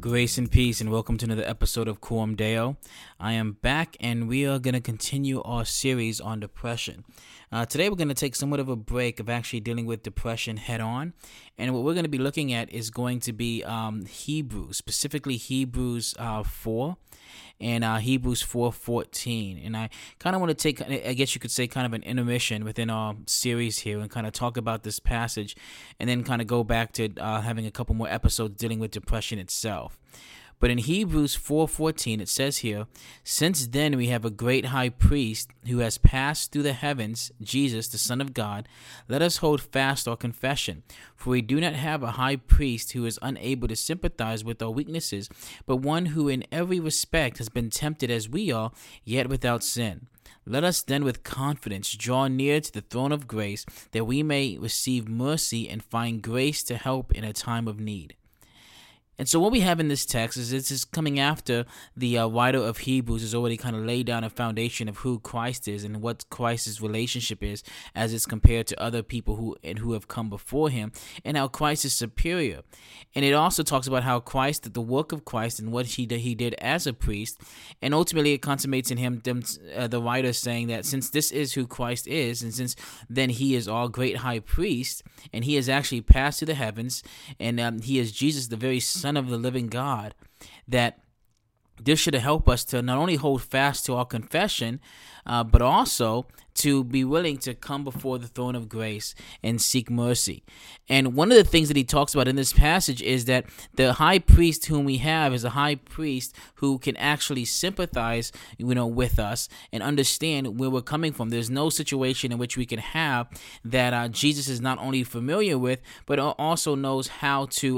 Grace and peace, and welcome to another episode of Quorum Deo. I am back, and we are going to continue our series on depression. Today, we're going to take somewhat of a break of actually dealing with depression head on, and what we're going to be looking at is going to be Hebrews, specifically Hebrews 4 and Hebrews 4:14. And I kind of want to take, I guess you could say, kind of an intermission within our series here and kind of talk about this passage and then kind of go back to having a couple more episodes dealing with depression itself. But in Hebrews 4:14, it says here, "Since then we have a great high priest who has passed through the heavens, Jesus, the Son of God, let us hold fast our confession. For we do not have a high priest who is unable to sympathize with our weaknesses, but one who in every respect has been tempted as we are, yet without sin. Let us then with confidence draw near to the throne of grace, that we may receive mercy and find grace to help in a time of need." And so what we have in this text is this is coming after the writer of Hebrews has already kind of laid down a foundation of who Christ is and what Christ's relationship is as it's compared to other people who have come before him, and how Christ is superior. And it also talks about how Christ, the work of Christ and what he did as a priest, and ultimately it consummates in him, the writer saying that since this is who Christ is, and since then he is our great high priest, and he has actually passed to the heavens, and he is Jesus, the very Son of the living God, that this should help us to not only hold fast to our confession, but also to be willing to come before the throne of grace and seek mercy. And one of the things that he talks about in this passage is that the high priest whom we have is a high priest who can actually sympathize, with us and understand where we're coming from. There's no situation in which we can have that Jesus is not only familiar with, but also knows how to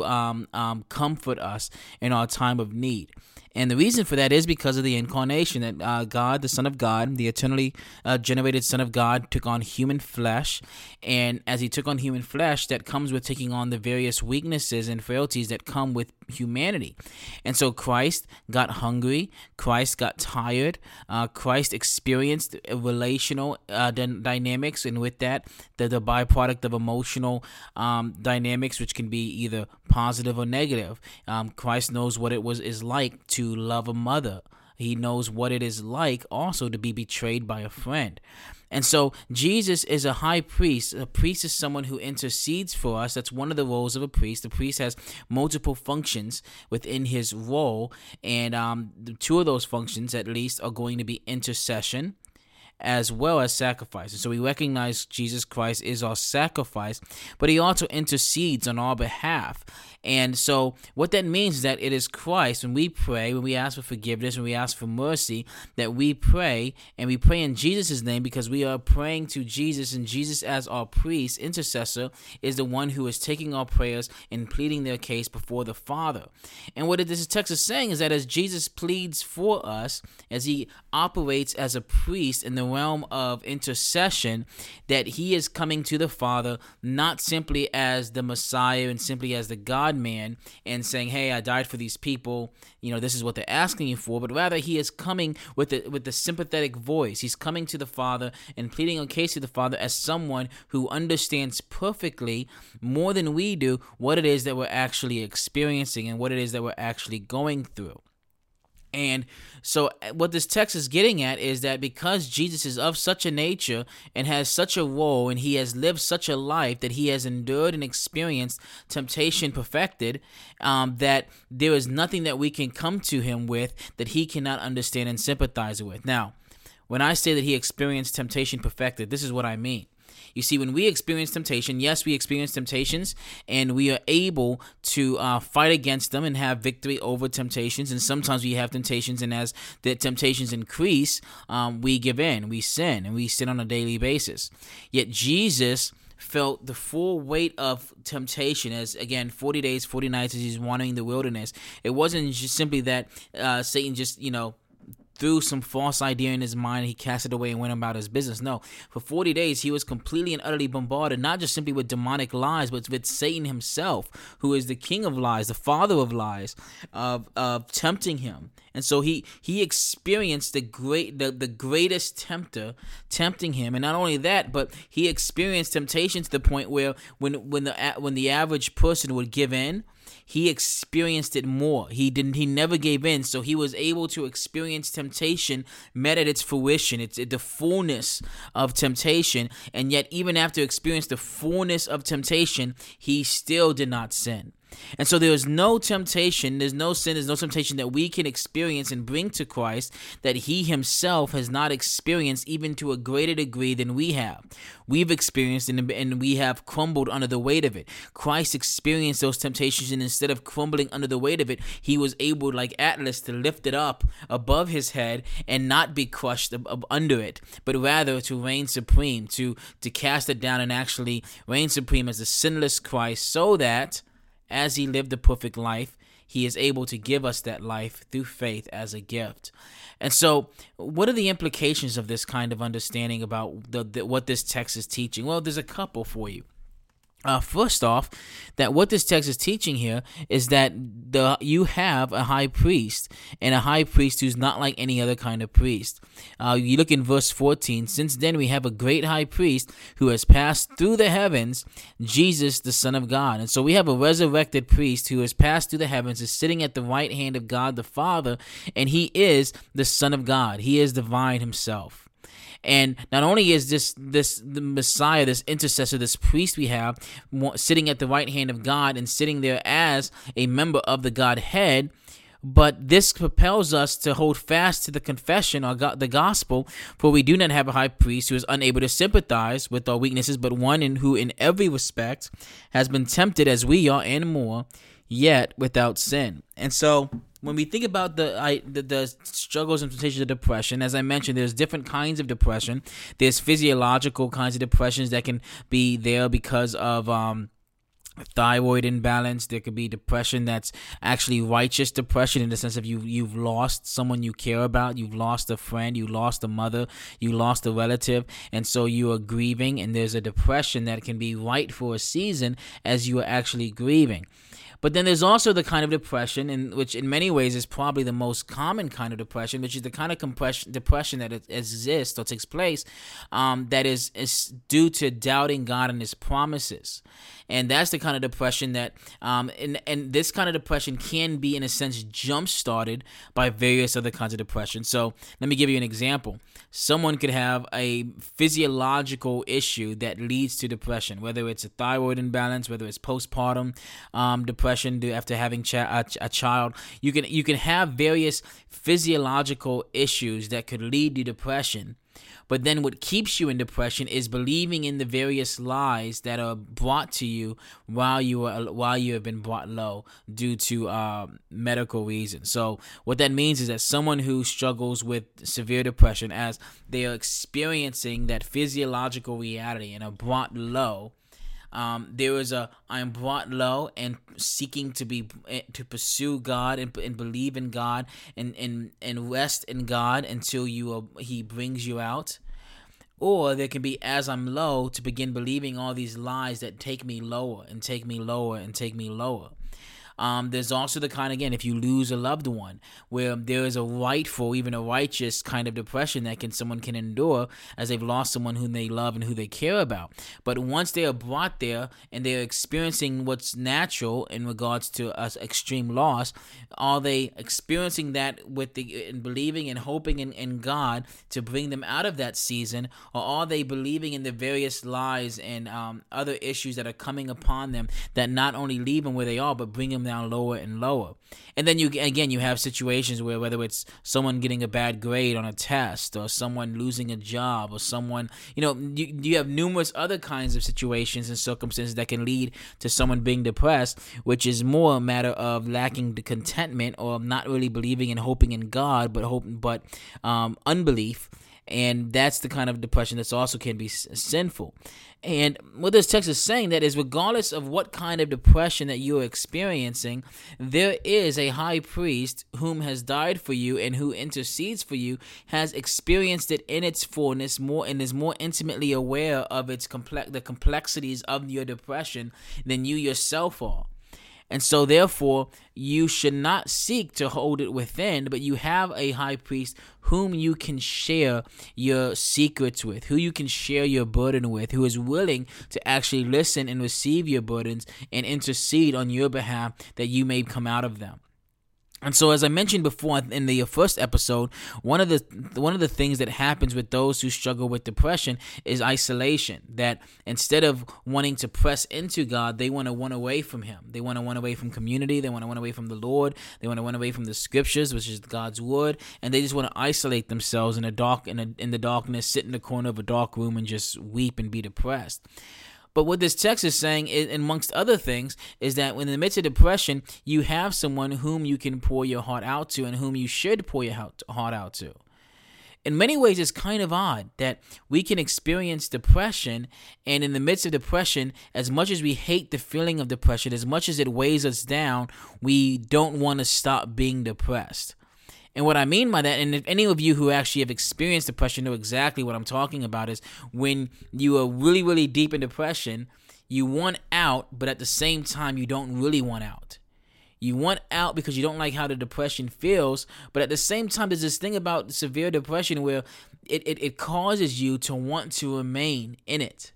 comfort us in our time of need. And the reason for that is because of the incarnation, that God, the Son of God, the eternally generated Son of God, took on human flesh. And as he took on human flesh, that comes with taking on the various weaknesses and frailties that come with humanity. And so Christ got hungry, Christ got tired, Christ experienced relational dynamics, and with that, the byproduct of emotional dynamics, which can be either positive or negative. Christ knows what it is like to love a mother. He knows what it is like also to be betrayed by a friend. And so Jesus is a high priest. A priest is someone who intercedes for us. That's one of the roles of a priest. The priest has multiple functions within his role, and two of those functions at least are going to be intercession as well as sacrifice. And so we recognize Jesus Christ is our sacrifice, but he also intercedes on our behalf. And so what that means is that it is Christ, when we pray, when we ask for forgiveness, when we ask for mercy, that we pray, and we pray in Jesus' name because we are praying to Jesus, and Jesus as our priest, intercessor, is the one who is taking our prayers and pleading their case before the Father. And what this text is saying is that as Jesus pleads for us, as he operates as a priest in the realm of intercession, that he is coming to the Father not simply as the Messiah and simply as the God-man and saying, "Hey, I died for these people, this is what they're asking you for," but rather he is coming with the sympathetic voice. He's coming to the Father and pleading a case to the Father as someone who understands perfectly, more than we do, what it is that we're actually experiencing and what it is that we're actually going through. And so what this text is getting at is that because Jesus is of such a nature and has such a role, and he has lived such a life that he has endured and experienced temptation perfected, that there is nothing that we can come to him with that he cannot understand and sympathize with. Now, when I say that he experienced temptation perfected, this is what I mean. You see, when we experience temptation, yes, we experience temptations, and we are able to fight against them and have victory over temptations. And sometimes we have temptations, and as the temptations increase, we give in, we sin, and we sin on a daily basis. Yet Jesus felt the full weight of temptation as, again, 40 days, 40 nights as he's wandering the wilderness. It wasn't just simply that Satan just, threw some false idea in his mind, and he cast it away and went about his business. No, for 40 days, he was completely and utterly bombarded, not just simply with demonic lies, but with Satan himself, who is the king of lies, the father of lies, of tempting him. And so he experienced the greatest tempter tempting him. And not only that, but he experienced temptation to the point where when the average person would give in, he experienced it more. He never gave in, so he was able to experience temptation met at its fruition. It's the fullness of temptation, and yet even after experiencing the fullness of temptation, he still did not sin. And so there is no temptation, there's no sin, there's no temptation that we can experience and bring to Christ that he himself has not experienced even to a greater degree than we have. We've experienced and we have crumbled under the weight of it. Christ experienced those temptations, and instead of crumbling under the weight of it, he was able, like Atlas, to lift it up above his head and not be crushed under it, but rather to reign supreme, to cast it down and actually reign supreme as the sinless Christ, so that as he lived the perfect life, he is able to give us that life through faith as a gift. And so, what are the implications of this kind of understanding about what this text is teaching? Well, there's a couple for you. First off, that what this text is teaching here is that you have a high priest, and a high priest who's not like any other kind of priest. You look in verse 14, since then we have a great high priest who has passed through the heavens, Jesus, the Son of God. And so we have a resurrected priest who has passed through the heavens, is sitting at the right hand of God the Father, and he is the Son of God. He is divine himself. And not only is the Messiah, this intercessor, this priest we have, sitting at the right hand of God and sitting there as a member of the Godhead, but this propels us to hold fast to the confession or the gospel, for we do not have a high priest who is unable to sympathize with our weaknesses, but one who in every respect has been tempted as we are and more, yet without sin. And so when we think about the struggles and temptations of depression, as I mentioned, there's different kinds of depression. There's physiological kinds of depressions that can be there because of thyroid imbalance. There could be depression that's actually righteous depression, in the sense of you've lost someone you care about, you've lost a friend, you lost a mother, you lost a relative, and so you are grieving, and there's a depression that can be right for a season as you are actually grieving. But then there's also the kind of depression, which in many ways is probably the most common kind of depression, which is the kind of depression that exists or takes place that is due to doubting God and his promises. And that's the kind of depression that, and this kind of depression can be, in a sense, jump-started by various other kinds of depression. So let me give you an example. Someone could have a physiological issue that leads to depression, whether it's a thyroid imbalance, whether it's postpartum depression after having a child. You can have various physiological issues that could lead to depression. But then what keeps you in depression is believing in the various lies that are brought to you while you have been brought low due to medical reasons. So what that means is that someone who struggles with severe depression, as they are experiencing that physiological reality and are brought low, there is I am brought low and seeking to pursue God and believe in God and rest in God until He brings you out. Or there can be, as I'm low, to begin believing all these lies that take me lower and take me lower and take me lower. There's also the kind, again, if you lose a loved one, where there is a rightful, even a righteous kind of depression that someone can endure as they've lost someone whom they love and who they care about. But once they are brought there and they're experiencing what's natural in regards to extreme loss, are they experiencing that in believing and hoping in God to bring them out of that season, or are they believing in the various lies and other issues that are coming upon them that not only leave them where they are, but bring them down lower and lower? And then you have situations where, whether it's someone getting a bad grade on a test, or someone losing a job, or someone, you have numerous other kinds of situations and circumstances that can lead to someone being depressed, which is more a matter of lacking the contentment or not really believing and hoping in God, but unbelief. And that's the kind of depression that's also can be sinful. And what this text is saying, that is, regardless of what kind of depression that you are experiencing, there is a high priest whom has died for you and who intercedes for you, has experienced it in its fullness more, and is more intimately aware of the complexities of your depression than you yourself are. And so, therefore, you should not seek to hold it within, but you have a high priest whom you can share your secrets with, who you can share your burden with, who is willing to actually listen and receive your burdens and intercede on your behalf that you may come out of them. And so, as I mentioned before in the first episode, one of the things that happens with those who struggle with depression is isolation. That instead of wanting to press into God, they want to run away from Him. They want to run away from community. They want to run away from the Lord. They want to run away from the Scriptures, which is God's Word, and they just want to isolate themselves in the darkness, sit in the corner of a dark room, and just weep and be depressed. But what this text is saying, amongst other things, is that in the midst of depression, you have someone whom you can pour your heart out to and whom you should pour your heart out to. In many ways, it's kind of odd that we can experience depression, and in the midst of depression, as much as we hate the feeling of depression, as much as it weighs us down, we don't want to stop being depressed. And what I mean by that, and if any of you who actually have experienced depression know exactly what I'm talking about, is when you are really, really deep in depression, you want out, but at the same time, you don't really want out. You want out because you don't like how the depression feels, but at the same time, there's this thing about severe depression where it causes you to want to remain in it.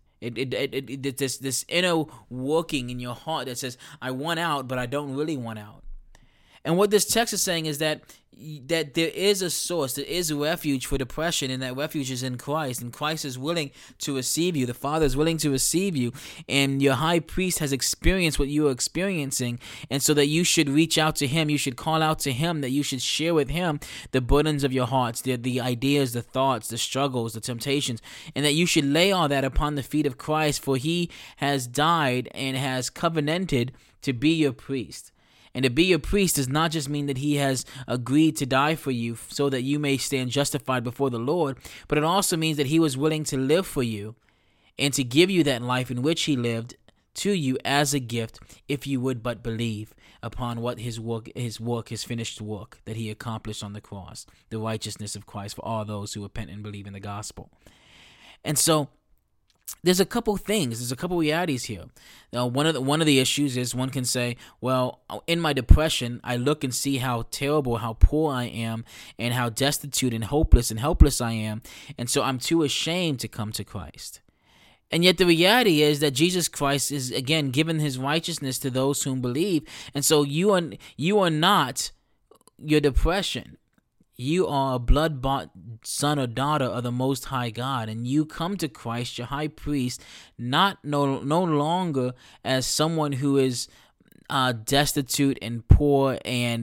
This inner working in your heart that says, I want out, but I don't really want out. And what this text is saying is that there is a source, there is a refuge for depression, and that refuge is in Christ. And Christ is willing to receive you. The Father is willing to receive you. And your high priest has experienced what you are experiencing. And so that you should reach out to Him, you should call out to Him, that you should share with Him the burdens of your hearts, the ideas, the thoughts, the struggles, the temptations, and that you should lay all that upon the feet of Christ, for He has died and has covenanted to be your priest. And to be your priest does not just mean that He has agreed to die for you so that you may stand justified before the Lord, but it also means that He was willing to live for you and to give you that life in which He lived to you as a gift, if you would but believe upon what His finished work that He accomplished on the cross, the righteousness of Christ for all those who repent and believe in the gospel. And so, there's a couple things. There's a couple realities here. Now, one of the issues is one can say, well, in my depression, I look and see how terrible, how poor I am, and how destitute and hopeless and helpless I am, and so I'm too ashamed to come to Christ. And yet the reality is that Jesus Christ is, again, given His righteousness to those whom believe, and so you are not your depression. You are a blood-bought son or daughter of the Most High God, and you come to Christ, your high priest, no longer as someone who is destitute and poor and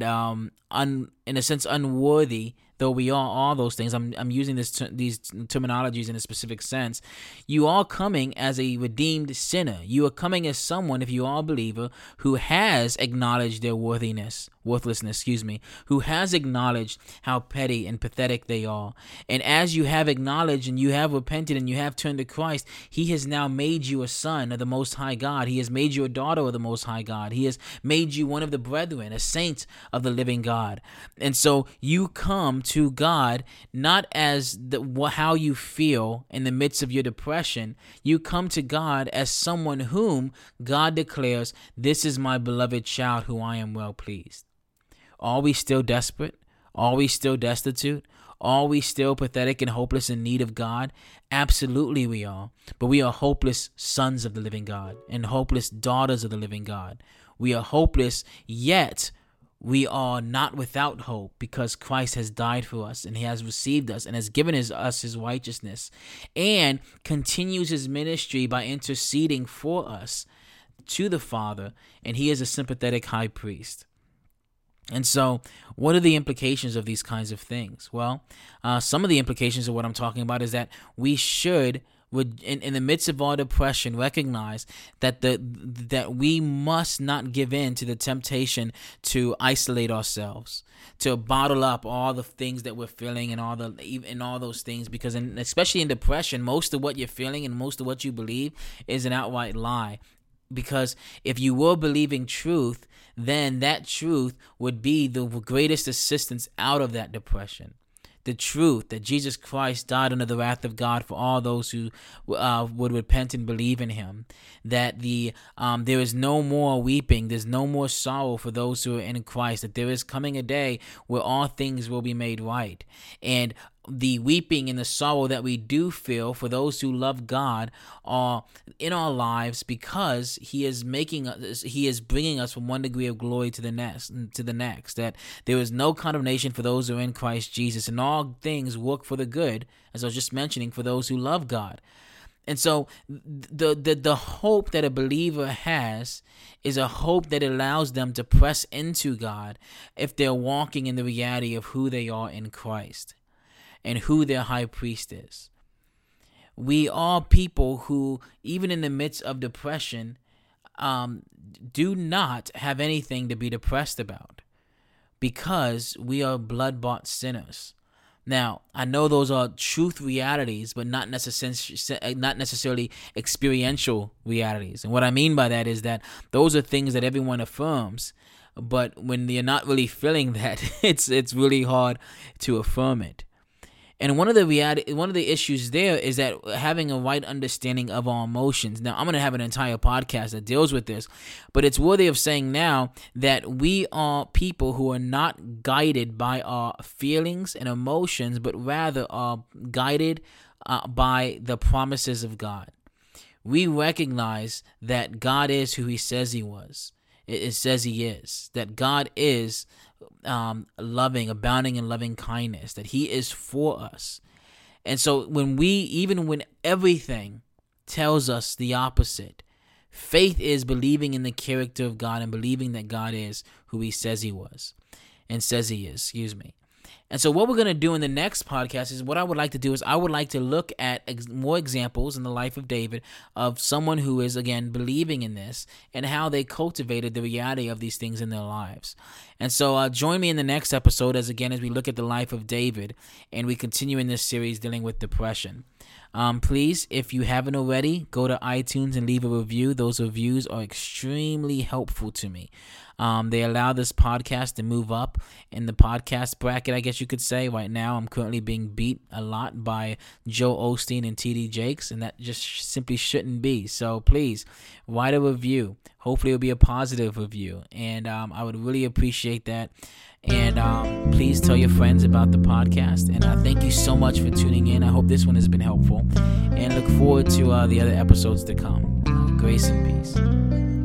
in a sense unworthy, though we are all those things. I'm using these terminologies in a specific sense. You are coming as a redeemed sinner. You are coming as someone, if you are a believer, who has acknowledged their worthlessness, who has acknowledged how petty and pathetic they are. And as you have acknowledged and you have repented and you have turned to Christ, He has now made you a son of the Most High God. He has made you a daughter of the Most High God. He has made you one of the brethren, a saint of the living God. And so you come to God not as how you feel in the midst of your depression. You come to God as someone whom God declares, this is my beloved child who I am well pleased. Are we still desperate? Are we still destitute? Are we still pathetic and hopeless in need of God? Absolutely we are. But we are hopeless sons of the living God and hopeless daughters of the living God. We are hopeless, yet we are not without hope, because Christ has died for us and He has received us and has given us His righteousness and continues His ministry by interceding for us to the Father, and He is a sympathetic high priest. And so, what are the implications of these kinds of things? Well, some of the implications of what I'm talking about is that we should, in the midst of our depression, recognize that we must not give in to the temptation to isolate ourselves, to bottle up all the things that we're feeling and all those things, because especially in depression, most of what you're feeling and most of what you believe is an outright lie. Because if you were believing truth, then that truth would be the greatest assistance out of that depression. the truth that Jesus Christ died under the wrath of God for all those who would repent and believe in him, that there is no more weeping, there's no more sorrow for those who are in Christ, that there is coming a day where all things will be made right. And the weeping and the sorrow that we do feel for those who love God are in our lives because he is bringing us from one degree of glory to the next, that there is no condemnation for those who are in Christ Jesus, and all things work for the good, as I was just mentioning, for those who love God. And so the hope that a believer has is a hope that allows them to press into God if they're walking in the reality of who they are in Christ and who their high priest is. We are people who, even in the midst of depression, do not have anything to be depressed about because we are blood-bought sinners. Now, I know those are truth realities, but not necessarily experiential realities. And what I mean by that is that those are things that everyone affirms, but when you're not really feeling that, it's really hard to affirm it. And one of the issues there is that having a right understanding of our emotions. Now, I'm going to have an entire podcast that deals with this, but it's worthy of saying now that we are people who are not guided by our feelings and emotions, but rather are guided by the promises of God. We recognize that God is who he says he was. It says he is, that God is loving, abounding in loving kindness, that he is for us. And so when everything tells us the opposite, faith is believing in the character of God and believing that God is who he says he was and says he is, And so what we're going to do in the next podcast is what I would like to do is I would like to look at more examples in the life of David of someone who is, again, believing in this and how they cultivated the reality of these things in their lives. And so join me in the next episode as we look at the life of David and we continue in this series dealing with depression. Please, if you haven't already, go to iTunes and leave a review. Those reviews are extremely helpful to me. They allow this podcast to move up in the podcast bracket, I guess you could say. Right now, I'm currently being beat a lot by Joe Osteen and T.D. Jakes, and that just simply shouldn't be. So please, write a review. Hopefully, it'll be a positive review, and I would really appreciate that. And please tell your friends about the podcast. And thank you so much for tuning in. I hope this one has been helpful. And look forward to the other episodes to come. Grace and peace.